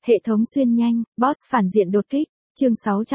Hệ thống xuyên nhanh, boss phản diện đột kích, chương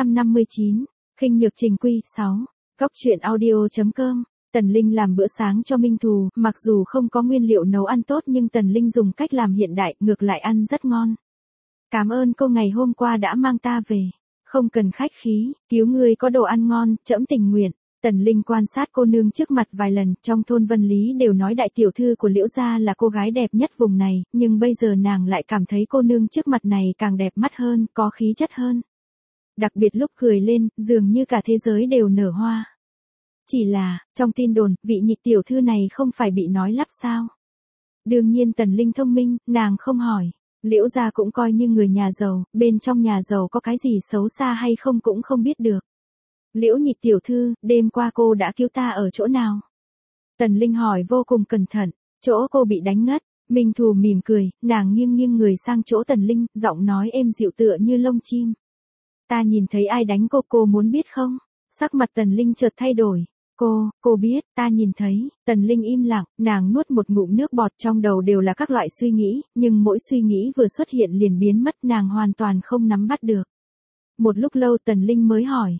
659, khinh nhược trình quy, 6, góc truyện audio.com. Tần Linh làm bữa sáng cho Minh Thù, mặc dù không có nguyên liệu nấu ăn tốt nhưng Tần Linh dùng cách làm hiện đại, ngược lại ăn rất ngon. Cảm ơn cô ngày hôm qua đã mang ta về. Không cần khách khí, cứu người có đồ ăn ngon, trẫm tình nguyện. Tần Linh quan sát cô nương trước mặt vài lần, trong thôn Vân Lý đều nói đại tiểu thư của Liễu gia là cô gái đẹp nhất vùng này, nhưng bây giờ nàng lại cảm thấy cô nương trước mặt này càng đẹp mắt hơn, có khí chất hơn. Đặc biệt lúc cười lên, dường như cả thế giới đều nở hoa. Chỉ là, trong tin đồn, vị nhị tiểu thư này không phải bị nói lắp sao? Đương nhiên Tần Linh thông minh, nàng không hỏi. Liễu gia cũng coi như người nhà giàu, bên trong nhà giàu có cái gì xấu xa hay không cũng không biết được. Liễu nhị tiểu thư, đêm qua cô đã cứu ta ở chỗ nào? Tần Linh hỏi vô cùng cẩn thận, chỗ cô bị đánh ngất. Minh Thù mỉm cười, nàng nghiêng nghiêng người sang chỗ Tần Linh, giọng nói êm dịu tựa như lông chim. Ta nhìn thấy ai đánh cô muốn biết không? Sắc mặt Tần Linh chợt thay đổi. Cô biết, ta nhìn thấy. Tần Linh im lặng, nàng nuốt một ngụm nước bọt, trong đầu đều là các loại suy nghĩ, nhưng mỗi suy nghĩ vừa xuất hiện liền biến mất, nàng hoàn toàn không nắm bắt được. Một lúc lâu Tần Linh mới hỏi,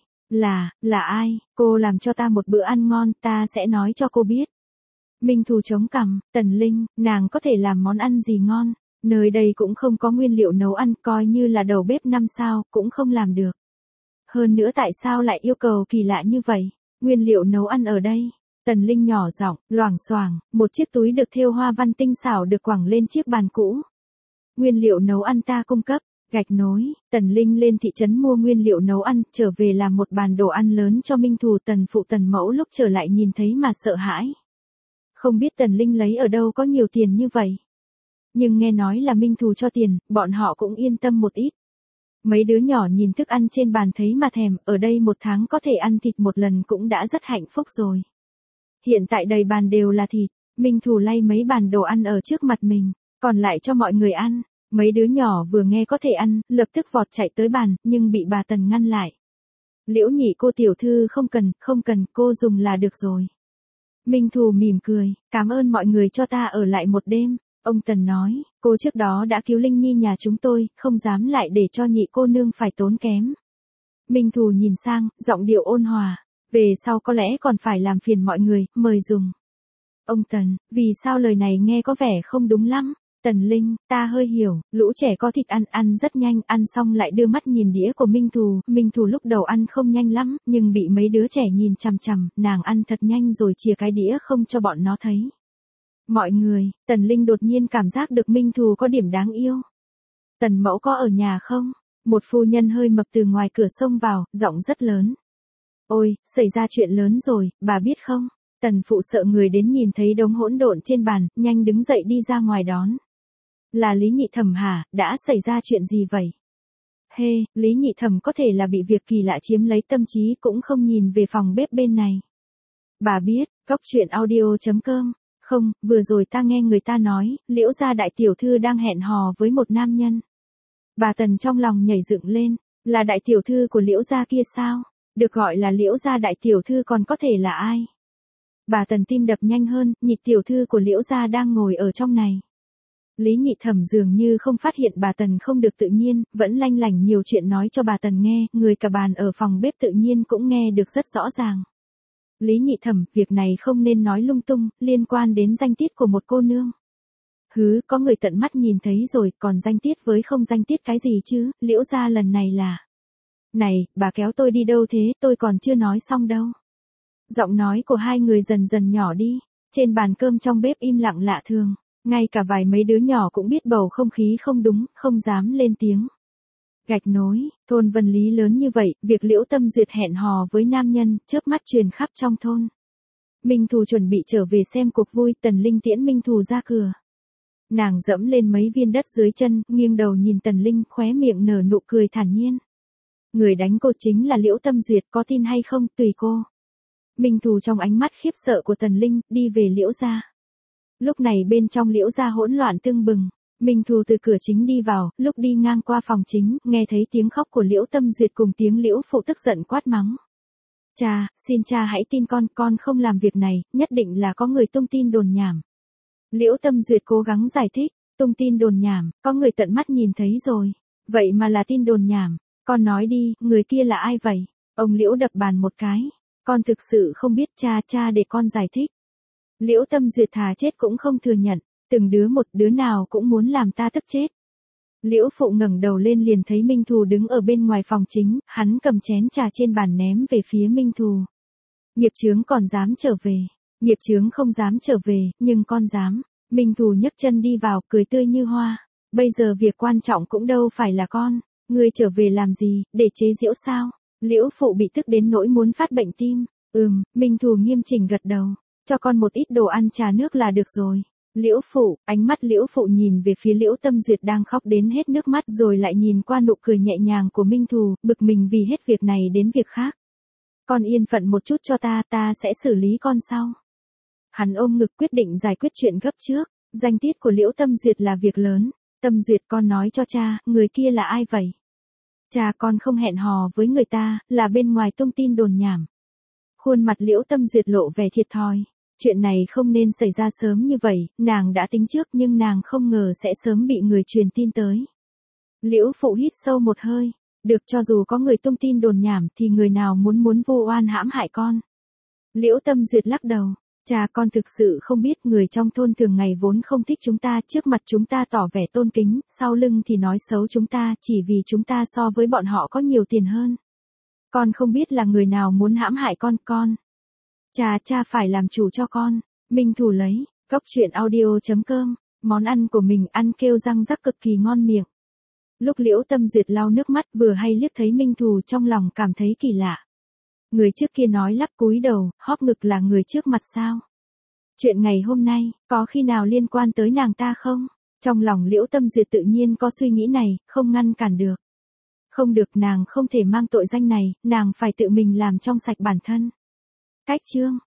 là ai? Cô làm cho ta một bữa ăn ngon, ta sẽ nói cho cô biết. Minh Thù chống cằm, Tần Linh, nàng có thể làm món ăn gì ngon? Nơi đây cũng không có nguyên liệu nấu ăn, coi như là đầu bếp 5 sao, cũng không làm được. Hơn nữa tại sao lại yêu cầu kỳ lạ như vậy? Nguyên liệu nấu ăn ở đây. Tần Linh nhỏ giọng, loảng xoảng, một chiếc túi được thêu hoa văn tinh xảo được quẳng lên chiếc bàn cũ. Nguyên liệu nấu ăn ta cung cấp. Gạch nối, Tần Linh lên thị trấn mua nguyên liệu nấu ăn, trở về làm một bàn đồ ăn lớn cho Minh Thù. Tần phụ Tần mẫu lúc trở lại nhìn thấy mà sợ hãi. Không biết Tần Linh lấy ở đâu có nhiều tiền như vậy. Nhưng nghe nói là Minh Thù cho tiền, bọn họ cũng yên tâm một ít. Mấy đứa nhỏ nhìn thức ăn trên bàn thấy mà thèm, ở đây một tháng có thể ăn thịt một lần cũng đã rất hạnh phúc rồi. Hiện tại đầy bàn đều là thịt, Minh Thù lay mấy bàn đồ ăn ở trước mặt mình, còn lại cho mọi người ăn. Mấy đứa nhỏ vừa nghe có thể ăn, lập tức vọt chạy tới bàn, nhưng bị bà Tần ngăn lại. Liễu nhị cô tiểu thư không cần, cô dùng là được rồi. Minh Thù mỉm cười, cảm ơn mọi người cho ta ở lại một đêm. Ông Tần nói, cô trước đó đã cứu Linh Nhi nhà chúng tôi, không dám lại để cho nhị cô nương phải tốn kém. Minh Thù nhìn sang, giọng điệu ôn hòa, về sau có lẽ còn phải làm phiền mọi người, mời dùng. Ông Tần, vì sao lời này nghe có vẻ không đúng lắm? Tần Linh, ta hơi hiểu, lũ trẻ có thịt ăn rất nhanh, ăn xong lại đưa mắt nhìn đĩa của Minh Thù lúc đầu ăn không nhanh lắm, nhưng bị mấy đứa trẻ nhìn chằm chằm, nàng ăn thật nhanh rồi chìa cái đĩa không cho bọn nó thấy. Mọi người, Tần Linh đột nhiên cảm giác được Minh Thù có điểm đáng yêu. Tần mẫu có ở nhà không? Một phu nhân hơi mập từ ngoài cửa xông vào, giọng rất lớn. Ôi, xảy ra chuyện lớn rồi, bà biết không? Tần phụ sợ người đến nhìn thấy đống hỗn độn trên bàn, nhanh đứng dậy đi ra ngoài đón. Là Lý Nhị Thẩm hả, đã xảy ra chuyện gì vậy? Lý Nhị Thẩm có thể là bị việc kỳ lạ chiếm lấy tâm trí cũng không nhìn về phòng bếp bên này. Bà biết, góc truyện audio.com. Không, vừa rồi ta nghe người ta nói, Liễu gia đại tiểu thư đang hẹn hò với một nam nhân. Bà Tần trong lòng nhảy dựng lên, là đại tiểu thư của Liễu gia kia sao? Được gọi là Liễu gia đại tiểu thư còn có thể là ai? Bà Tần tim đập nhanh hơn, nhị tiểu thư của Liễu gia đang ngồi ở trong này. Lý Nhị Thẩm dường như không phát hiện bà Tần không được tự nhiên, vẫn lanh lảnh nhiều chuyện nói cho bà Tần nghe, người cả bàn ở phòng bếp tự nhiên cũng nghe được rất rõ ràng. Lý Nhị Thẩm, việc này không nên nói lung tung, liên quan đến danh tiết của một cô nương. Có người tận mắt nhìn thấy rồi, còn danh tiết với không danh tiết cái gì chứ, Liễu gia lần này là... Này, bà kéo tôi đi đâu thế, tôi còn chưa nói xong đâu. Giọng nói của hai người dần dần nhỏ đi, trên bàn cơm trong bếp im lặng lạ thường, ngay cả vài mấy đứa nhỏ cũng biết bầu không khí không đúng, không dám lên tiếng. Gạch nối, thôn Vân Lý lớn như vậy, việc Liễu Tâm Duyệt hẹn hò với nam nhân, chớp mắt truyền khắp trong thôn. Minh Thù chuẩn bị trở về xem cuộc vui, Tần Linh tiễn Minh Thù ra cửa. Nàng dẫm lên mấy viên đất dưới chân, nghiêng đầu nhìn Tần Linh, khóe miệng nở nụ cười thản nhiên. Người đánh cô chính là Liễu Tâm Duyệt, có tin hay không, tùy cô. Minh Thù trong ánh mắt khiếp sợ của Tần Linh, đi về Liễu gia. Lúc này bên trong Liễu gia hỗn loạn tưng bừng. Minh Thù từ cửa chính đi vào, lúc đi ngang qua phòng chính, nghe thấy tiếng khóc của Liễu Tâm Duyệt cùng tiếng Liễu phụ tức giận quát mắng. Cha, xin cha hãy tin con không làm việc này, nhất định là có người tung tin đồn nhảm. Liễu Tâm Duyệt cố gắng giải thích, tung tin đồn nhảm, có người tận mắt nhìn thấy rồi. Vậy mà là tin đồn nhảm, con nói đi, người kia là ai vậy? Ông Liễu đập bàn một cái, con thực sự không biết, cha để con giải thích. Liễu Tâm Duyệt thà chết cũng không thừa nhận, từng đứa một đứa nào cũng muốn làm ta tức chết. Liễu Phụ ngẩng đầu lên liền thấy Minh Thù đứng ở bên ngoài phòng chính, hắn cầm chén trà trên bàn ném về phía Minh Thù. Nghiệp chướng còn dám trở về, nghiệp chướng không dám trở về, nhưng con dám. Minh Thù nhấc chân đi vào, cười tươi như hoa. Bây giờ việc quan trọng cũng đâu phải là con, ngươi trở về làm gì, để chế giễu sao? Liễu Phụ bị tức đến nỗi muốn phát bệnh tim. Minh Thù nghiêm chỉnh gật đầu, cho con một ít đồ ăn trà nước là được rồi. Liễu Phụ, ánh mắt Liễu Phụ nhìn về phía Liễu Tâm Duyệt đang khóc đến hết nước mắt rồi lại nhìn qua nụ cười nhẹ nhàng của Minh Thù, bực mình vì hết việc này đến việc khác. Con yên phận một chút cho ta sẽ xử lý con sau. Hắn ôm ngực quyết định giải quyết chuyện gấp trước, danh tiết của Liễu Tâm Duyệt là việc lớn. Tâm Duyệt, con nói cho cha, người kia là ai vậy? Cha con không hẹn hò với người ta, là bên ngoài tung tin đồn nhảm. Khuôn mặt Liễu Tâm Duyệt lộ vẻ thiệt thòi. Chuyện này không nên xảy ra sớm như vậy, nàng đã tính trước nhưng nàng không ngờ sẽ sớm bị người truyền tin tới. Liễu Phụ hít sâu một hơi, được, cho dù có người tung tin đồn nhảm thì người nào muốn vu oan hãm hại con. Liễu Tâm Duyệt lắc đầu, cha con thực sự không biết, người trong thôn thường ngày vốn không thích chúng ta, trước mặt chúng ta tỏ vẻ tôn kính, sau lưng thì nói xấu chúng ta chỉ vì chúng ta so với bọn họ có nhiều tiền hơn. Con không biết là người nào muốn hãm hại con. Cha phải làm chủ cho con. Minh Thù lấy, Cốc Truyện Audio.com, món ăn của mình ăn kêu răng rắc cực kỳ ngon miệng. Lúc Liễu Tâm Duyệt lau nước mắt vừa hay liếc thấy Minh Thù trong lòng cảm thấy kỳ lạ. Người trước kia nói lắp cúi đầu, hóp ngực là người trước mặt sao? Chuyện ngày hôm nay, có khi nào liên quan tới nàng ta không? Trong lòng Liễu Tâm Duyệt tự nhiên có suy nghĩ này, không ngăn cản được. Không được, nàng không thể mang tội danh này, nàng phải tự mình làm trong sạch bản thân. Cách chương